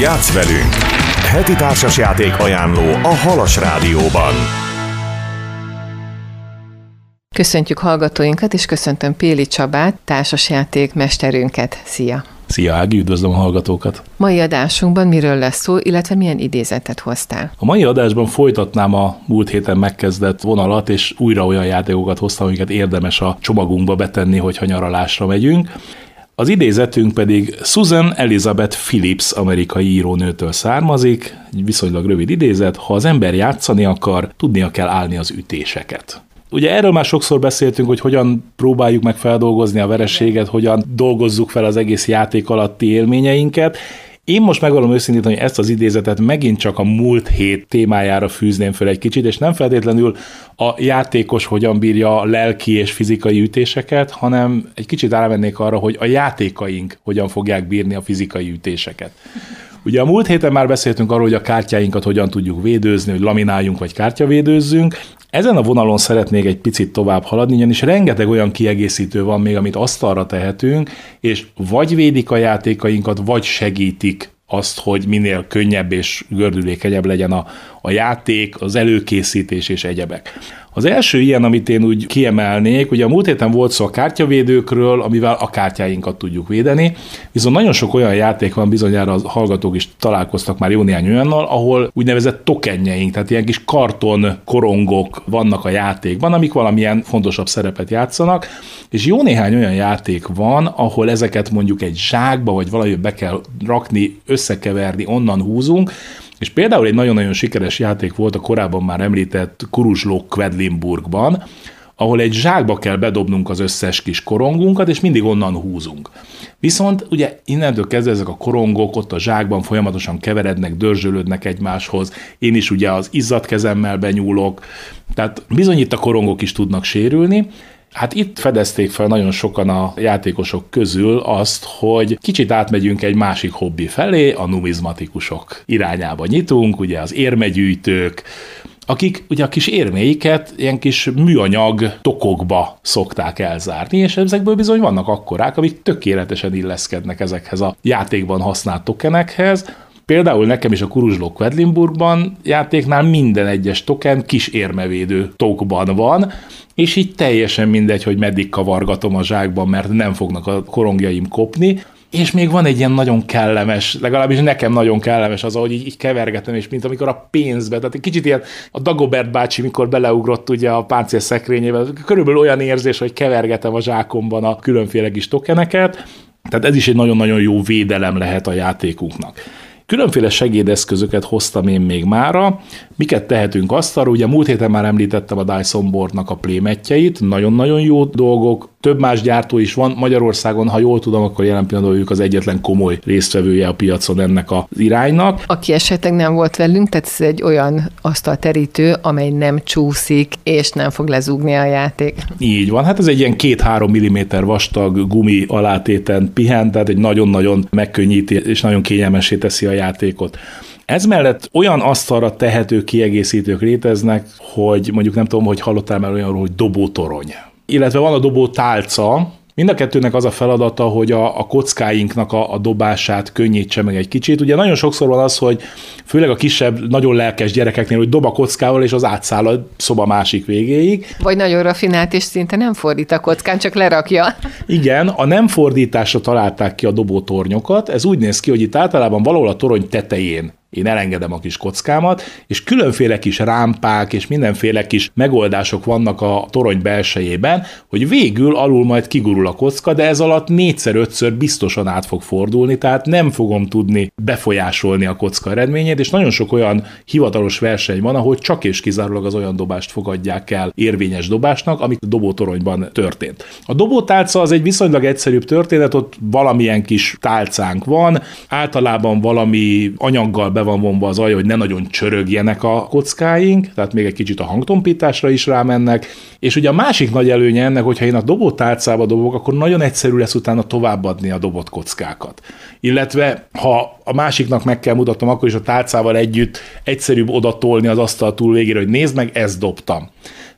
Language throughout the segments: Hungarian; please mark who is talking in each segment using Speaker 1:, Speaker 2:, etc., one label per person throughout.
Speaker 1: Játsz velünk! Heti társasjáték ajánló a Halas Rádióban.
Speaker 2: Köszöntjük hallgatóinkat, és köszöntöm Péli Csabát, társasjáték mesterünket. Szia!
Speaker 3: Szia Ági, üdvözlöm a hallgatókat!
Speaker 2: Mai adásunkban miről lesz szó, illetve milyen idézetet hoztál?
Speaker 3: A mai adásban folytatnám a múlt héten megkezdett vonalat, és újra olyan játékokat hoztam, amiket érdemes a csomagunkba betenni, hogyha nyaralásra megyünk. Az idézetünk pedig Susan Elizabeth Phillips amerikai írónőtől származik, egy viszonylag rövid idézet: ha az ember játszani akar, tudnia kell állni az ütéseket. Ugye erről már sokszor beszéltünk, hogy hogyan próbáljuk meg feldolgozni a vereséget, hogyan dolgozzuk fel az egész játék alatti élményeinket. Én most megvallom őszintén, hogy ezt az idézetet megint csak a múlt hét témájára fűzném fel egy kicsit, és nem feltétlenül a játékos hogyan bírja a lelki és fizikai ütéseket, hanem egy kicsit rámennék arra, hogy a játékaink hogyan fogják bírni a fizikai ütéseket. Ugye a múlt héten már beszéltünk arról, hogy a kártyáinkat hogyan tudjuk védőzni, hogy lamináljunk vagy kártyavédőzzünk. Ezen a vonalon szeretnék egy picit tovább haladni, ugyanis rengeteg olyan kiegészítő van még, amit asztalra tehetünk, és vagy védik a játékainkat, vagy segítik azt, hogy minél könnyebb és gördülékenyebb legyen a játék, az előkészítés és egyebek. Az első ilyen, amit én úgy kiemelnék, ugye a múlt héten volt szó a kártyavédőkről, amivel a kártyáinkat tudjuk védeni, viszont nagyon sok olyan játék van, bizonyára a hallgatók is találkoztak már jó néhány olyannal, ahol úgynevezett tokenjeink, tehát ilyen kis karton korongok vannak a játékban, amik valamilyen fontosabb szerepet játszanak, és jó néhány olyan játék van, ahol ezeket mondjuk egy zsákba, vagy valahogy be kell rakni, összekeverni, onnan húzunk, és például egy nagyon-nagyon sikeres játék volt a korábban már említett Kuruzslók Quedlinburgban, ahol egy zsákba kell bedobnunk az összes kis korongunkat, és mindig onnan húzunk. Viszont ugye innentől kezdve ezek a korongok ott a zsákban folyamatosan keverednek, dörzsölődnek egymáshoz, én is ugye az izzadt kezemmel benyúlok, tehát bizony itt a korongok is tudnak sérülni. Hát itt fedezték fel nagyon sokan a játékosok közül azt, hogy kicsit átmegyünk egy másik hobbi felé, a numizmatikusok irányába nyitunk, ugye az érmegyűjtők, akik ugye a kis érméiket ilyen kis műanyag tokokba szokták elzárni, és ezekből bizony vannak akkorák, amik tökéletesen illeszkednek ezekhez a játékban használt tokenekhez. Például nekem is a Kuruzslók Quedlinburgban játéknál minden egyes token kis érmevédő tokban van, és így teljesen mindegy, hogy meddig kavargatom a zsákban, mert nem fognak a korongjaim kopni, és még van egy ilyen nagyon kellemes, legalábbis nekem nagyon kellemes az, ahogy így kevergetem, és mint amikor a pénzbe, tehát egy kicsit ilyen a Dagobert bácsi, mikor beleugrott ugye a páncél szekrényébe, körülbelül olyan érzés, hogy kevergetem a zsákomban a különféle kis tokeneket, tehát ez is egy nagyon-nagyon jó védelem lehet a játékunknak. Különféle segédeszközöket hoztam én még mára. Miket tehetünk asztalra? Ugye múlt héten már említettem a Dyson Boardnak a playmatjeit, nagyon-nagyon jó dolgok. Több más gyártó is van Magyarországon, ha jól tudom, akkor jelen pillanatban ők az egyetlen komoly résztvevője a piacon ennek az iránynak.
Speaker 2: Aki esetleg nem volt velünk, tehát ez egy olyan asztalterítő, amely nem csúszik, és nem fog lezúgni a játék.
Speaker 3: Így van, hát ez egy ilyen 2-3 mm vastag gumi alátéten pihen, tehát egy nagyon-nagyon megkönnyíti és nagyon kényelmessé teszi a játékot. Ez mellett olyan asztalra tehető kiegészítők léteznek, hogy mondjuk nem tudom, hogy hallottál már olyanról, hogy dobótorony. Illetve van a dobótálca. Mind a kettőnek az a feladata, hogy a kockáinknak a dobását könnyítse meg egy kicsit. Ugye nagyon sokszor van az, hogy főleg a kisebb, nagyon lelkes gyerekeknél, hogy dob a kockával, és az átszáll a szoba másik végéig.
Speaker 2: Vagy nagyon rafinált, és szinte nem fordít a kockán, csak lerakja.
Speaker 3: Igen, a nem fordításra találták ki a dobótornyokat. Ez úgy néz ki, hogy itt általában valahol a torony tetején én elengedem a kis kockámat, és különféle kis rámpák és mindenféle kis megoldások vannak a torony belsejében, hogy végül alul majd kigurul a kocka, de ez alatt 4-5-ször biztosan át fog fordulni, tehát nem fogom tudni befolyásolni a kocka eredményét, és nagyon sok olyan hivatalos verseny van, ahol csak és kizárólag az olyan dobást fogadják el érvényes dobásnak, amit a dobótoronyban történt. A dobótálca az egy viszonylag egyszerűbb történet, ott valamilyen kis tálcánk van, általában valami anyaggal be van vonva az alja, hogy ne nagyon csörögjenek a kockáink, tehát még egy kicsit a hangtompításra is rámennek, és ugye a másik nagy előnye ennek, hogyha én a dobótálcába dobok, akkor nagyon egyszerű lesz utána továbbadni a dobott kockákat. Illetve, ha a másiknak meg kell mutatnom, akkor is a tálcával együtt egyszerűbb odatolni az asztal túl végére, hogy nézd meg, ezt dobtam.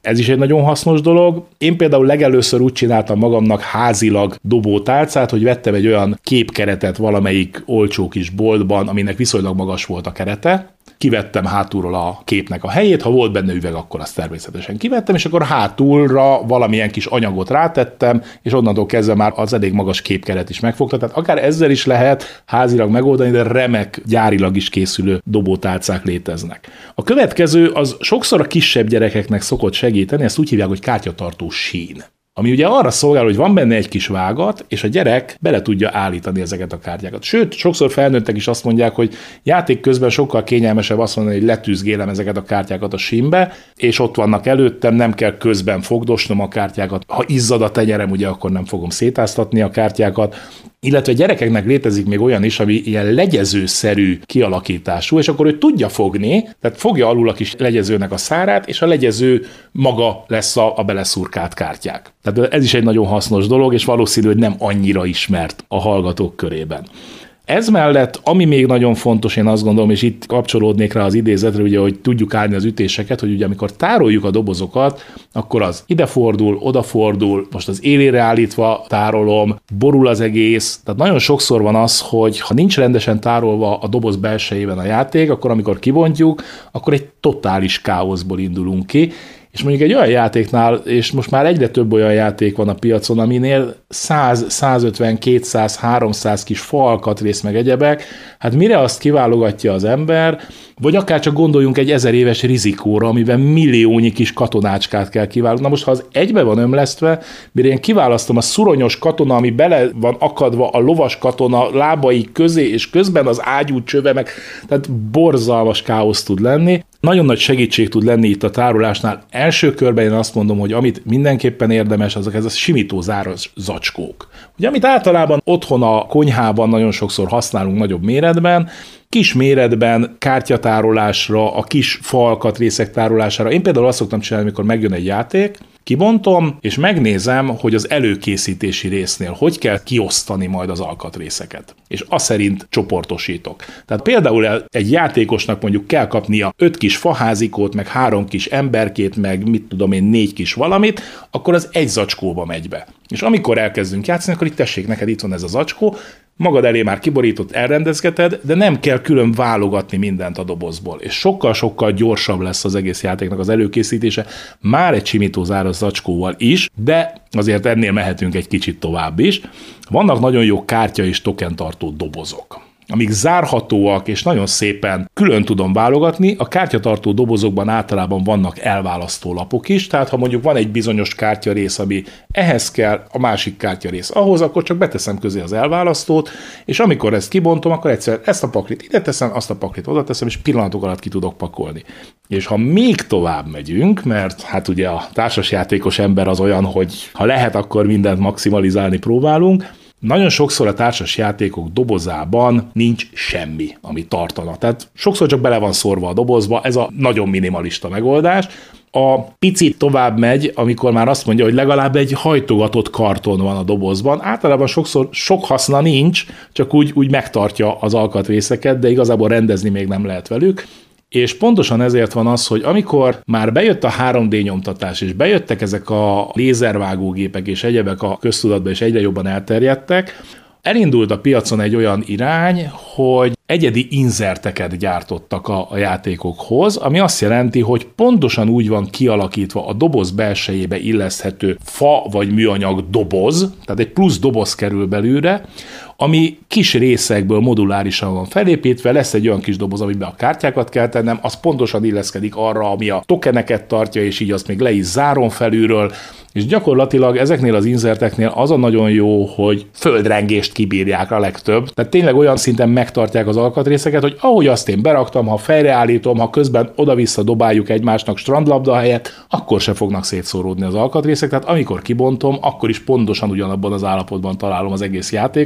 Speaker 3: Ez is egy nagyon hasznos dolog. Én például legelőször úgy csináltam magamnak házilag dobótálcát, hogy vettem egy olyan képkeretet valamelyik olcsó kis boltban, aminek viszonylag magas volt a kerete. Kivettem hátulról a képnek a helyét, ha volt benne üveg, akkor azt természetesen kivettem, és akkor hátulra valamilyen kis anyagot rátettem, és onnantól kezdve már az elég magas képkeret is megfogta. Tehát akár ezzel is lehet házilag megoldani, de remek gyárilag is készülő dobótálcák léteznek. A következő az sokszor a kisebb gyerekeknek szokott segíteni, ezt úgy hívják, hogy kártyatartó sín. Ami ugye arra szolgál, hogy van benne egy kis vágat, és a gyerek bele tudja állítani ezeket a kártyákat. Sőt, sokszor felnőttek is azt mondják, hogy játék közben sokkal kényelmesebb azt mondani, hogy letűzgélem ezeket a kártyákat a sínbe, és ott vannak előttem, nem kell közben fogdosnom a kártyákat. Ha izzad a tenyerem, ugye akkor nem fogom szétáztatni a kártyákat. Illetve gyerekeknek létezik még olyan is, ami ilyen legyezőszerű kialakítású, és akkor ő tudja fogni, tehát fogja alul a kis legyezőnek a szárát, és a legyező maga lesz a beleszurkált kártyák. Tehát ez is egy nagyon hasznos dolog, és valószínű, hogy nem annyira ismert a hallgatók körében. Ez mellett, ami még nagyon fontos, én azt gondolom, és itt kapcsolódnék rá az idézetre, ugye, hogy tudjuk állni az ütéseket, hogy ugye amikor tároljuk a dobozokat, akkor az idefordul, odafordul, most az élére állítva tárolom, borul az egész. Tehát nagyon sokszor van az, hogy ha nincs rendesen tárolva a doboz belsejében a játék, akkor amikor kibontjuk, akkor egy totális káoszból indulunk ki. És mondjuk egy olyan játéknál, és most már egyre több olyan játék van a piacon, aminél 100, 150, 200, 300 kis falkatrész meg egyebek, hát mire azt kiválogatja az ember, vagy akár csak gondoljunk egy 1000 éves rizikóra, amiben milliónyi kis katonácskát kell kiválasztani. Na most, ha az egybe van ömlesztve, mire én kiválasztom a szuronyos katona, ami bele van akadva a lovas katona lábai közé, és közben az ágyú csöve meg, tehát borzalmas káosz tud lenni. Nagyon nagy segítség tud lenni itt a tárolásnál. Első körben én azt mondom, hogy amit mindenképpen érdemes, azok ez a simítózáros zacskók. Ugye, amit általában otthon a konyhában nagyon sokszor használunk nagyobb méretben, kis méretben kártyatárolásra, a kis falkatrészek tárolására. Én például azt szoktam csinálni, amikor megjön egy játék, kibontom, és megnézem, hogy az előkészítési résznél hogy kell kiosztani majd az alkatrészeket. És azt szerint csoportosítok. Tehát például egy játékosnak mondjuk kell kapnia 5 kis faházikót, meg 3 kis emberkét, meg mit tudom én, 4 kis valamit, akkor az egy zacskóba megy be. És amikor elkezdünk játszani, akkor itt tessék, neked itt van ez a zacskó, magad elé már kiborított, elrendezgeted, de nem kell külön válogatni mindent a dobozból. És sokkal-sokkal gyorsabb lesz az egész játéknak az előkészítése, már egy simítózáros zacskóval is, de azért ennél mehetünk egy kicsit tovább is. Vannak nagyon jó kártya és tokentartó dobozok, amik zárhatóak, és nagyon szépen külön tudom válogatni. A kártyatartó dobozokban általában vannak elválasztó lapok is, tehát ha mondjuk van egy bizonyos kártyarész, ami ehhez kell, a másik kártyarész ahhoz, akkor csak beteszem közé az elválasztót, és amikor ezt kibontom, akkor egyszer ezt a paklit ide teszem, azt a paklit oda teszem, és pillanatok alatt ki tudok pakolni. És ha még tovább megyünk, mert hát ugye a társasjátékos ember az olyan, hogy ha lehet, akkor mindent maximalizálni próbálunk, nagyon sokszor a társas játékok dobozában nincs semmi, ami tartana. Tehát sokszor csak bele van szórva a dobozba, ez a nagyon minimalista megoldás. A picit tovább megy, amikor már azt mondja, hogy legalább egy hajtogatott karton van a dobozban. Általában sokszor sok haszna nincs, csak úgy megtartja az alkatrészeket, de igazából rendezni még nem lehet velük. És pontosan ezért van az, hogy amikor már bejött a 3D nyomtatás, és bejöttek ezek a lézervágógépek és egyebek a köztudatba, és egyre jobban elterjedtek, elindult a piacon egy olyan irány, hogy egyedi inzerteket gyártottak a játékokhoz, ami azt jelenti, hogy pontosan úgy van kialakítva a doboz belsejébe illeszthető fa vagy műanyag doboz, tehát egy plusz doboz kerül belőle, ami kis részekből modulárisan van felépítve, lesz egy olyan kis doboz, amiben a kártyákat kell tennem, az pontosan illeszkedik arra, ami a tokeneket tartja, és így azt még le is zárom felülről, és gyakorlatilag ezeknél az inzerteknél az a nagyon jó, hogy földrengést kibírják a legtöbb. Tehát tényleg olyan szinten megtartják az alkatrészeket, hogy ahogy azt én beraktam, ha fejreállítom, ha közben oda-vissza dobáljuk egymásnak strandlabda helyett, akkor se fognak szétszóródni az alkatrészek. Tehát amikor kibontom, akkor is pontosan ugyanabban az állapotban találom az egész játékot,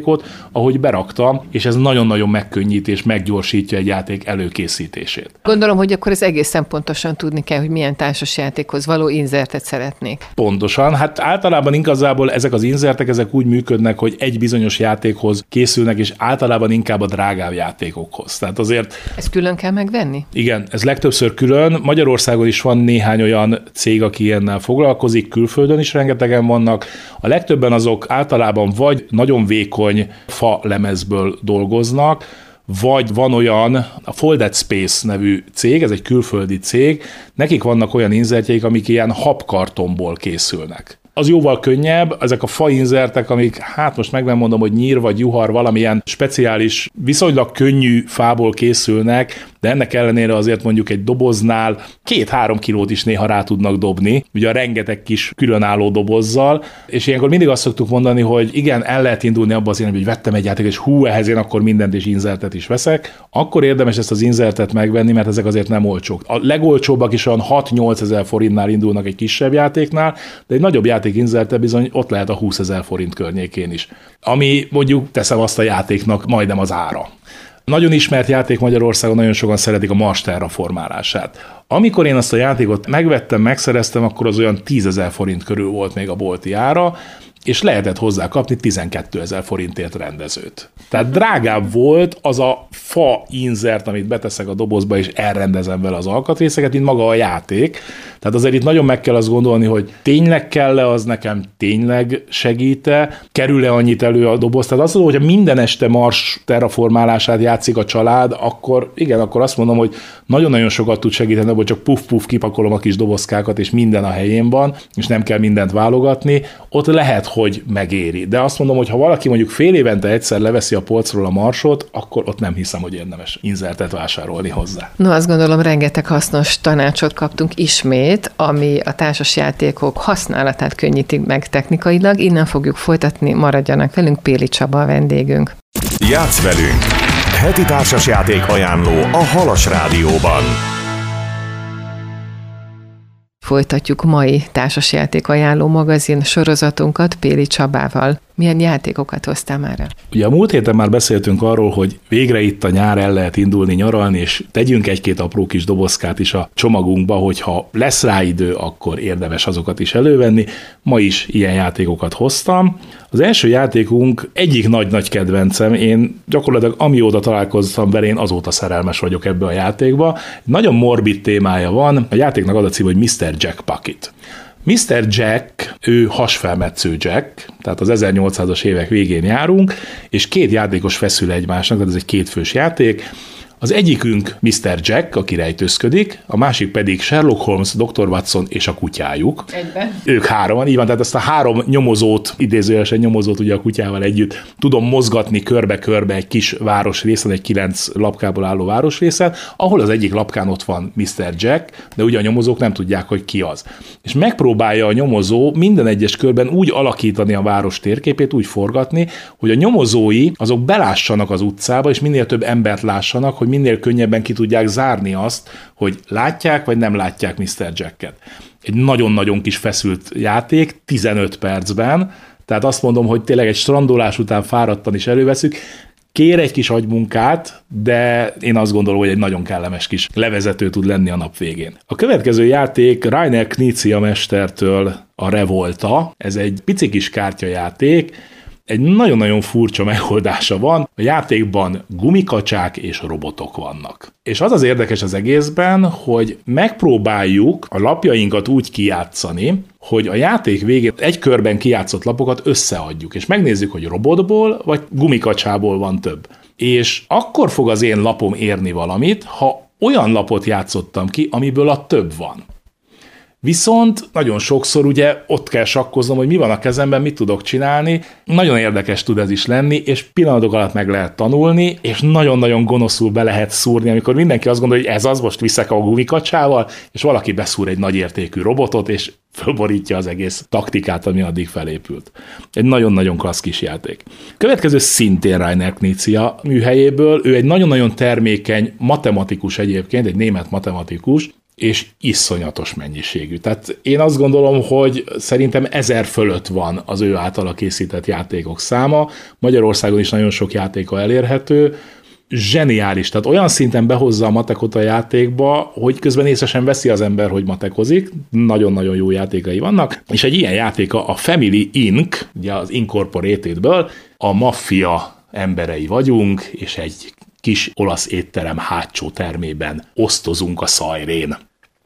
Speaker 3: ahogy beraktam, és ez nagyon-nagyon megkönnyít és meggyorsítja egy játék előkészítését.
Speaker 2: Gondolom, hogy akkor ez egészen pontosan tudni kell, hogy milyen társasjátékhoz való inzertet szeretnék.
Speaker 3: Pontosan, hát általában igazából ezek az inzertek, ezek úgy működnek, hogy egy bizonyos játékhoz készülnek, és általában inkább a drágább játékokhoz. Tehát azért...
Speaker 2: Ezt külön kell megvenni?
Speaker 3: Igen, ez legtöbbször külön. Magyarországon is van néhány olyan cég, aki ilyennel foglalkozik, külföldön is rengetegen vannak. A legtöbben azok általában vagy nagyon vékony fa lemezből dolgoznak, vagy van olyan, a Folded Space nevű cég, ez egy külföldi cég, nekik vannak olyan inzertjeik, amik ilyen habkartonból készülnek. Az jóval könnyebb, ezek a fainzertek, amik, hát most meg nem mondom, hogy nyír vagy juhar, valamilyen speciális, viszonylag könnyű fából készülnek, de ennek ellenére azért mondjuk egy doboznál 2-3 kilót is néha rá tudnak dobni, ugye a rengeteg kis különálló dobozzal, és ilyenkor mindig azt szoktuk mondani, hogy igen, el lehet indulni abba az irányba, hogy vettem egy játékot, és ehhez én akkor mindent és inzertet is veszek, akkor érdemes ezt az inzertet megvenni, mert ezek azért nem olcsók. A legolcsóbbak is olyan 6-8 ezer forintnál indulnak egy kisebb játéknál, de egy nagyobb játékinzerte bizony ott lehet a 20 000 forint környékén is. Ami mondjuk teszem azt a játéknak majdnem az ára. Nagyon ismert játék Magyarországon, nagyon sokan szeretik a Mars terraformálását. Amikor én azt a játékot megvettem, megszereztem, akkor az olyan 10 000 forint körül volt még a bolti ára, és lehetett hozzá kapni 12 000 forintért rendezőt. Tehát drágább volt az a fa inzert, amit beteszek a dobozba, és elrendezem vele az alkatrészeket, mint maga a játék. Tehát azért itt nagyon meg kell azt gondolni, hogy tényleg kell-e az nekem, tényleg segít-e, kerül-e annyit elő a doboz. Tehát azt mondom, hogy ha minden este Mars terraformálását játszik a család, akkor igen, akkor azt mondom, hogy nagyon-nagyon sokat tud segíteni, hogy csak puff-puff kipakolom a kis dobozkákat, és minden a helyén van, és nem kell mindent válogatni. Ott lehet, hogy megéri. De azt mondom, hogy ha valaki mondjuk fél évente egyszer leveszi a polcról a Marsot, akkor ott nem hiszem, hogy érdemes inzertet vásárolni hozzá.
Speaker 2: No, azt gondolom, rengeteg hasznos tanácsot kaptunk ismét, ami a társasjátékok használatát könnyíti meg technikailag. Innen fogjuk folytatni, maradjanak velünk, Péli Csaba a vendégünk.
Speaker 1: Játsz velünk! Heti társasjáték ajánló a Halas Rádióban.
Speaker 2: Folytatjuk mai társasjáték ajánló magazin sorozatunkat Péli Csabával. Milyen játékokat hoztál már el?
Speaker 3: Ugye a múlt héten már beszéltünk arról, hogy végre itt a nyár, el lehet indulni nyaralni, és tegyünk egy-két apró kis dobozkát is a csomagunkba, hogyha lesz rá idő, akkor érdemes azokat is elővenni. Ma is ilyen játékokat hoztam. Az első játékunk egyik nagy-nagy kedvencem, én gyakorlatilag amióta találkoztam vele, én azóta szerelmes vagyok ebbe a játékba. Nagyon morbid témája van, a játéknak az a cím, hogy Mr. Jack Pocket. Mr. Jack, ő hasfelmetsző Jack, tehát az 1800-as évek végén járunk, és két játékos feszül egymásnak, tehát ez egy kétfős játék. Az egyikünk Mr. Jack, aki rejtőzködik, a másik pedig Sherlock Holmes, Dr. Watson és a kutyájuk.
Speaker 2: Egyben.
Speaker 3: Ők hárman, így van, tehát ezt a három nyomozót, idézőjelesen nyomozót ugye a kutyával együtt tudom mozgatni körbe-körbe egy kis városrészen, egy 9 lapkából álló városrészen, ahol az egyik lapkán ott van Mr. Jack, de ugye a nyomozók nem tudják, hogy ki az. És megpróbálja a nyomozó minden egyes körben úgy alakítani a város térképét, úgy forgatni, hogy a nyomozói azok belássanak az utcába, és minél több embert lássanak, hogy minél könnyebben ki tudják zárni azt, hogy látják vagy nem látják Mr. Jacket. Egy nagyon-nagyon kis feszült játék, 15 percben, tehát azt mondom, hogy tényleg egy strandolás után fáradtan is előveszük, kér egy kis agymunkát, de én azt gondolom, hogy egy nagyon kellemes kis levezető tud lenni a nap végén. A következő játék Rainer Knizia mestertől a Revolta, ez egy pici kis kártyajáték, egy nagyon-nagyon furcsa megoldása van, a játékban gumikacsák és robotok vannak. És az az érdekes az egészben, hogy megpróbáljuk a lapjainkat úgy kijátszani, hogy a játék végén egy körben kijátszott lapokat összeadjuk, és megnézzük, hogy robotból vagy gumikacsából van több. És akkor fog az én lapom érni valamit, ha olyan lapot játszottam ki, amiből a több van. Viszont nagyon sokszor ugye ott kell sakkoznom, hogy mi van a kezemben, mit tudok csinálni. Nagyon érdekes tud ez is lenni, és pillanatok alatt meg lehet tanulni, és nagyon-nagyon gonoszul be lehet szúrni, amikor mindenki azt gondolja, hogy ez az, most viszek a gumikacsával, és valaki beszúr egy nagyértékű robotot, és fölborítja az egész taktikát, ami addig felépült. Egy nagyon-nagyon klassz kis játék. Következő szintén Rainer Knizia műhelyéből, ő egy nagyon-nagyon termékeny matematikus egyébként, egy német matematikus, és iszonyatos mennyiségű. Tehát én azt gondolom, hogy szerintem 1000 fölött van az ő általa készített játékok száma. Magyarországon is nagyon sok játéka elérhető. Zseniális, tehát olyan szinten behozza a matekot a játékba, hogy közben észre sem veszi az ember, hogy matekozik. Nagyon-nagyon jó játékai vannak, és egy ilyen játéka a Family Inc., ugye az Incorporated-ből, a maffia emberei vagyunk, és egy kis olasz étterem hátsó termében osztozunk a szajrén.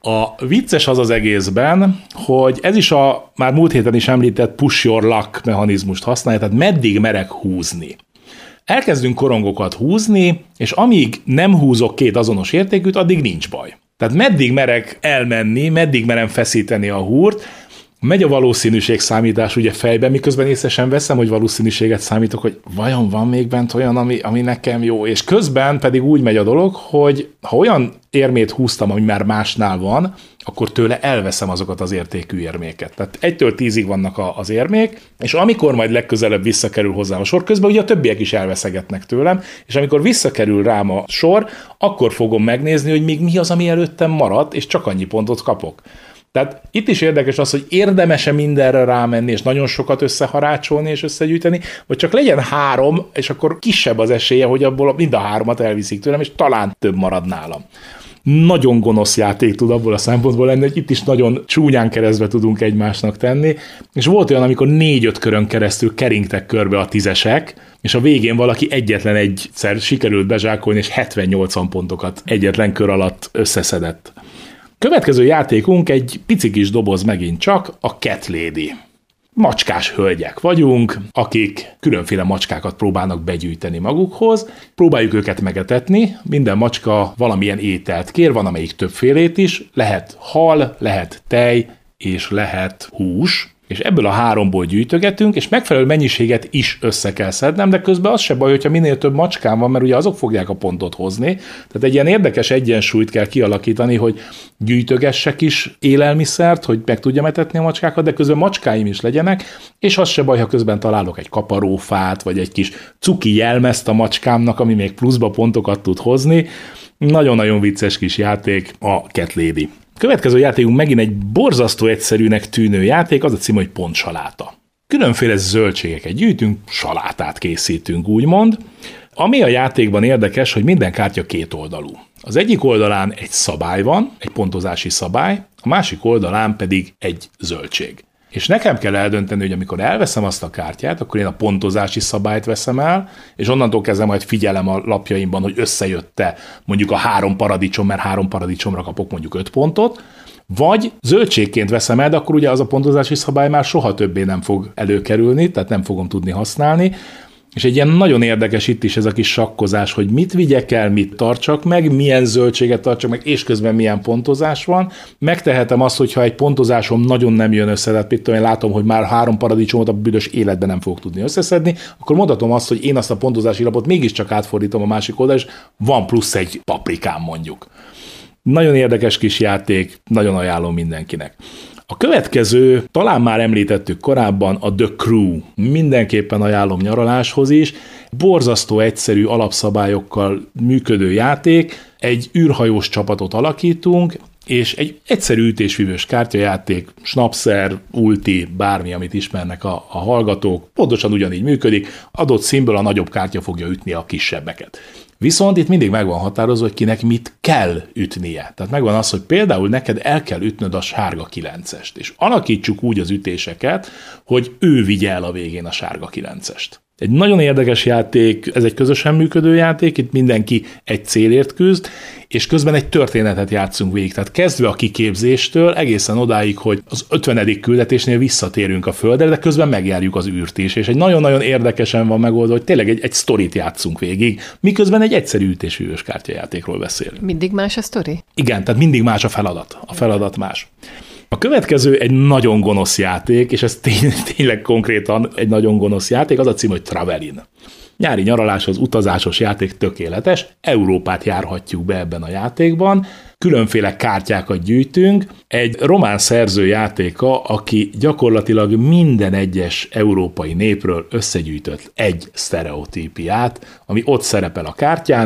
Speaker 3: A vicces az egészben, hogy ez is a már múlt héten is említett push your luck mechanizmust használja, tehát meddig merek húzni. Elkezdünk korongokat húzni, és amíg nem húzok két azonos értékűt, addig nincs baj. Tehát meddig merek elmenni, meddig merem feszíteni a húrt, megy a valószínűségszámítás ugye fejben, miközben észre sem veszem, hogy valószínűséget számítok, hogy vajon van még bent olyan, ami nekem jó, és közben pedig úgy megy a dolog, hogy ha olyan érmét húztam, ami már másnál van, akkor tőle elveszem azokat az értékű érméket. Tehát 1-től 10-ig vannak az érmék, és amikor majd legközelebb visszakerül hozzám a sor, közben ugye a többiek is elveszegetnek tőlem, és amikor visszakerül rám a sor, akkor fogom megnézni, hogy még mi az, ami előttem maradt, és csak annyi pontot kapok. Tehát itt is érdekes az, hogy érdemes-e mindenre rámenni, és nagyon sokat összeharácsolni és összegyűjteni, vagy csak legyen 3, és akkor kisebb az esélye, hogy abból mind a 3-at elviszik tőlem, és talán több marad nálam. Nagyon gonosz játék tud abból a szempontból lenni, hogy itt is nagyon csúnyán keresztbe tudunk egymásnak tenni, és volt olyan, amikor 4-5 körön keresztül keringtek körbe a 10-esek, és a végén valaki egyetlen egyszer sikerült bezsákolni, és 70-80 pontokat egyetlen kör alatt összeszedett. Következő játékunk egy pici kis doboz megint csak, a Cat Lady. Macskás hölgyek vagyunk, akik különféle macskákat próbálnak begyűjteni magukhoz, próbáljuk őket megetetni, minden macska valamilyen ételt kér, van amelyik többfélét is, lehet hal, lehet tej, és lehet hús, és ebből a 3-ból gyűjtögetünk, és megfelelő mennyiséget is össze kell szednem, de közben az se baj, hogyha minél több macskám van, mert ugye azok fogják a pontot hozni. Tehát egy ilyen érdekes egyensúlyt kell kialakítani, hogy gyűjtögessek is élelmiszert, hogy meg tudjam etetni a macskákat, de közben macskáim is legyenek, és az se baj, ha közben találok egy kaparófát, vagy egy kis cuki jelmezt a macskámnak, ami még pluszba pontokat tud hozni. Nagyon-nagyon vicces kis játék a Cat Lady. Következő játékunk megint egy borzasztó egyszerűnek tűnő játék, az a cím, hogy pontsaláta. Különféle zöldségeket gyűjtünk, salátát készítünk, úgymond. Ami a játékban érdekes, hogy minden kártya két oldalú. Az egyik oldalán egy szabály van, egy pontozási szabály, a másik oldalán pedig egy zöldség. És nekem kell eldönteni, hogy amikor elveszem azt a kártyát, akkor én a pontozási szabályt veszem el, és onnantól kezdve majd figyelem a lapjaimban, hogy összejött-e mondjuk a 3 paradicsom, mert 3 paradicsomra kapok mondjuk 5 pontot, vagy zöldségként veszem el, de akkor ugye az a pontozási szabály már soha többé nem fog előkerülni, tehát nem fogom tudni használni. És egy ilyen nagyon érdekes itt is ez a kis sakkozás, hogy mit vigyek el, mit tartsak meg, milyen zöldséget tartsak meg, és közben milyen pontozás van. Megtehetem azt, hogyha egy pontozásom nagyon nem jön össze, tehát például én látom, hogy már 3 paradicsomot a büdös életben nem fogok tudni összeszedni, akkor mondhatom azt, hogy én azt a pontozási lapot mégiscsak átfordítom a másik oldalra, és van plusz egy paprikám mondjuk. Nagyon érdekes kis játék, nagyon ajánlom mindenkinek. A következő, talán már említettük korábban, a The Crew. Mindenképpen ajánlom nyaraláshoz is. Borzasztó egyszerű alapszabályokkal működő játék. Egy űrhajós csapatot alakítunk, és egy egyszerű ütésvívős kártyajáték, snapszer, ulti, bármi, amit ismernek a hallgatók, pontosan ugyanígy működik. Adott színből a nagyobb kártya fogja ütni a kisebbeket. Viszont itt mindig meg van határozva, hogy kinek mit kell ütnie. Tehát megvan az, hogy például neked el kell ütnöd a sárga 9-est, és alakítsuk úgy az ütéseket, hogy ő vigye el a végén a sárga 9-est. Egy nagyon érdekes játék, ez egy közösen működő játék, itt mindenki egy célért küzd, és közben egy történetet játszunk végig. Tehát kezdve a kiképzéstől egészen odáig, hogy az 50. küldetésnél visszatérünk a Földre, de közben megjárjuk az űrt is, és egy nagyon-nagyon érdekesen van megoldva, hogy tényleg egy sztorit játszunk végig, miközben egy egyszerű ütésvívős kártyajátékról beszélünk.
Speaker 2: Mindig más a sztori?
Speaker 3: Igen, tehát mindig más a feladat. A feladat más. A következő egy nagyon gonosz játék, és ez tényleg konkrétan egy nagyon gonosz játék, az a cím, hogy Travelin. Nyári nyaraláshoz utazásos játék tökéletes, Európát járhatjuk be ebben a játékban, különféle kártyákat gyűjtünk, egy román szerző játéka, aki gyakorlatilag minden egyes európai népről összegyűjtött egy sztereotípiát, ami ott szerepel a kártyán,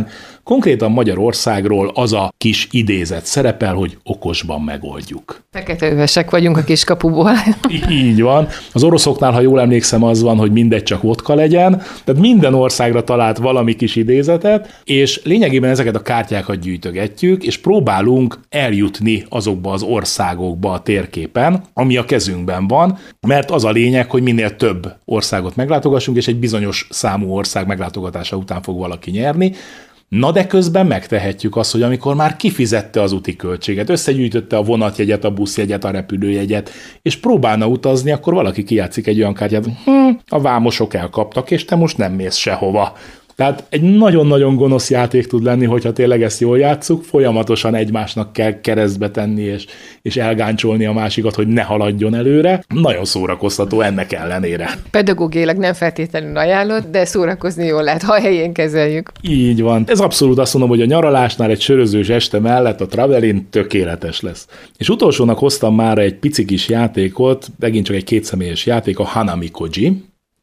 Speaker 3: Konkrétan Magyarországról az a kis idézet szerepel, hogy okosban megoldjuk.
Speaker 2: Feketeövesek vagyunk a kiskapuból.
Speaker 3: Így van. Az oroszoknál, ha jól emlékszem, az van, hogy mindegy, csak vodka legyen. Tehát minden országra talált valami kis idézetet, és lényegében ezeket a kártyákat gyűjtögetjük, és próbálunk eljutni azokba az országokba a térképen, ami a kezünkben van, mert az a lényeg, hogy minél több országot meglátogassunk, és egy bizonyos számú ország meglátogatása után fog valaki nyerni. Na de közben megtehetjük azt, hogy amikor már kifizette az úti költséget, összegyűjtötte a vonatjegyet, a buszjegyet, a repülőjegyet, és próbálna utazni, akkor valaki kijátszik egy olyan kártyát, hogy a vámosok elkaptak, és te most nem mész sehova. Tehát egy nagyon-nagyon gonosz játék tud lenni, hogyha tényleg ezt jól játsszuk, folyamatosan egymásnak kell keresztbe tenni, és elgáncsolni a másikat, hogy ne haladjon előre. Nagyon szórakoztató ennek ellenére.
Speaker 2: Pedagógiailag nem feltétlenül ajánlott, de szórakozni jól lehet, ha helyén kezeljük.
Speaker 3: Így van. Ez abszolút azt mondom, hogy a nyaralásnál egy sörözős este mellett a Travelin tökéletes lesz. És utolsónak hoztam már egy pici kis játékot, megint csak egy kétszemélyes játék, a Hanamikoji.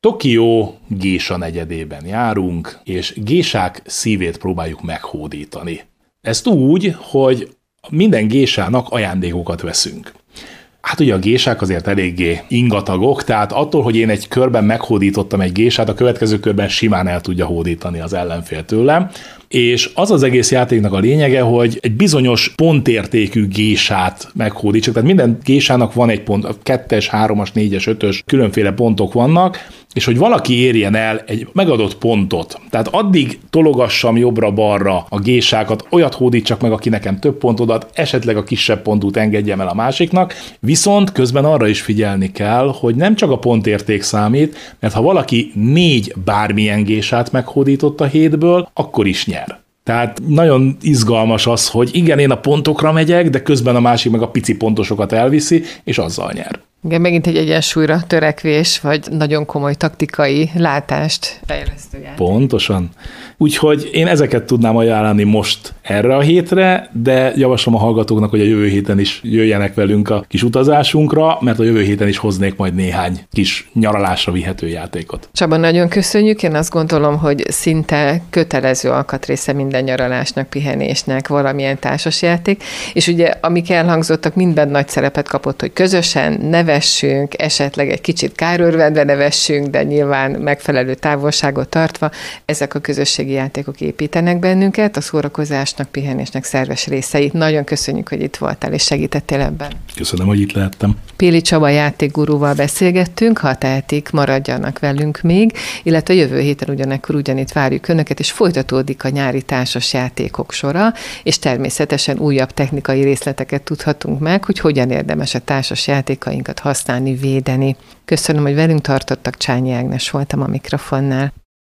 Speaker 3: Tokió gésa negyedében járunk, és gésák szívét próbáljuk meghódítani. Ezt úgy, hogy minden gésának ajándékokat veszünk. Hát ugye a gésák azért eléggé ingatagok, tehát attól, hogy én egy körben meghódítottam egy gésát, a következő körben simán el tudja hódítani az ellenfél tőlem. És az az egész játéknak a lényege, hogy egy bizonyos pontértékű gésát meghódítsak. Tehát minden gésának van egy pont, 2-es, 3-as, 4-es, 5-ös, különféle pontok vannak, és hogy valaki érjen el egy megadott pontot. Tehát addig tologassam jobbra-balra a gésákat, olyat hódítsak meg, aki nekem több pontot ad, esetleg a kisebb pontot engedjem el a másiknak, viszont közben arra is figyelni kell, hogy nem csak a pontérték számít, mert ha valaki 4 bármilyen gésát meghódított a 7-ből, akkor is nyer. Tehát nagyon izgalmas az, hogy igen, én a pontokra megyek, de közben a másik meg a pici pontosokat elviszi, és azzal nyer.
Speaker 2: Igen, megint egy egyensúlyra törekvés, vagy nagyon komoly taktikai látást fejlesztő játék.
Speaker 3: Pontosan. Úgyhogy én ezeket tudnám ajánlani most erre a hétre, de javaslom a hallgatóknak, hogy a jövő héten is jöjjenek velünk a kis utazásunkra, mert a jövő héten is hoznék majd néhány kis nyaralásra vihető játékot.
Speaker 2: Csaba, nagyon köszönjük. Én azt gondolom, hogy szinte kötelező alkatrésze minden nyaralásnak, pihenésnek valamilyen társasjáték, és ugye amik elhangzottak, mindben nagy szerepet kapott, hogy közösen nevessünk, esetleg egy kicsit kárőrvedve nevessünk, de nyilván megfelelő távolságot tartva, ezek a közösségi játékok építenek bennünket, a szórakozásnak, pihenésnek szerves részeit. Nagyon köszönjük, hogy itt voltál és segítettél ebben.
Speaker 3: Köszönöm, hogy itt lehettem.
Speaker 2: Péli Csaba játékgurúval beszélgettünk, ha tehetik, maradjanak velünk még, illetve jövő héten ugyanitt várjuk Önöket, és folytatódik a nyári társas játékok sora, és természetesen újabb technikai részleteket tudhatunk meg, hogy hogyan érdemes a társas játékainkat használni, védeni. Köszönöm, hogy velünk tartottak, Csányi Ágnes voltam a mikrofonnál.